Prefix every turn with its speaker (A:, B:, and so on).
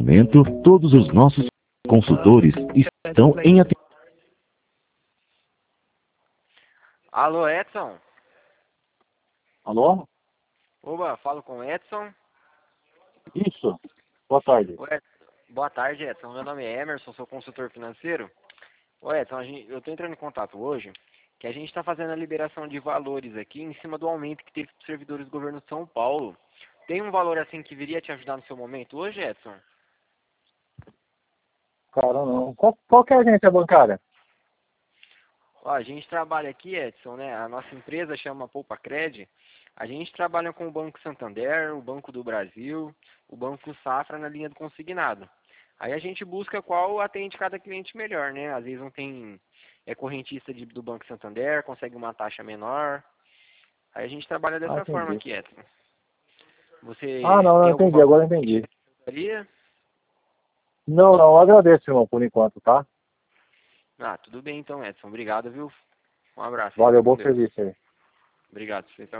A: momento, todos os nossos consultores estão em atendimento.
B: Alô, Edson?
C: Alô?
B: Oba, falo com o Edson.
C: Isso. Boa tarde.
B: Ô, Edson. Boa tarde, Edson. Meu nome é Emerson, sou consultor financeiro. Ô, Edson, eu estou entrando em contato hoje, que a gente está fazendo a liberação de valores aqui em cima do aumento que teve para os servidores do governo de São Paulo. Tem um valor assim que viria te ajudar no seu momento hoje, Edson?
C: Cara, não. Qual que é a agência bancária?
B: Ó, a gente trabalha aqui, Edson, né? A nossa empresa chama Poupa Cred. A gente trabalha com o Banco Santander, o Banco do Brasil, o Banco Safra na linha do consignado. Aí a gente busca qual atende cada cliente melhor, né? Às vezes não tem correntista do Banco Santander, consegue uma taxa menor. Aí a gente trabalha dessa forma
C: Entendi.
B: aqui, Edson. Você
C: Não,
B: tem algum
C: entendi.
B: valor
C: Agora
B: que
C: entendi.
B: gostaria?
C: Não, eu agradeço, irmão, por enquanto, tá?
B: Ah, tudo bem então, Edson. Obrigado, viu? Um abraço aí,
C: Valeu,
B: fica
C: bom
B: com Deus.
C: serviço aí.
B: Obrigado, vocês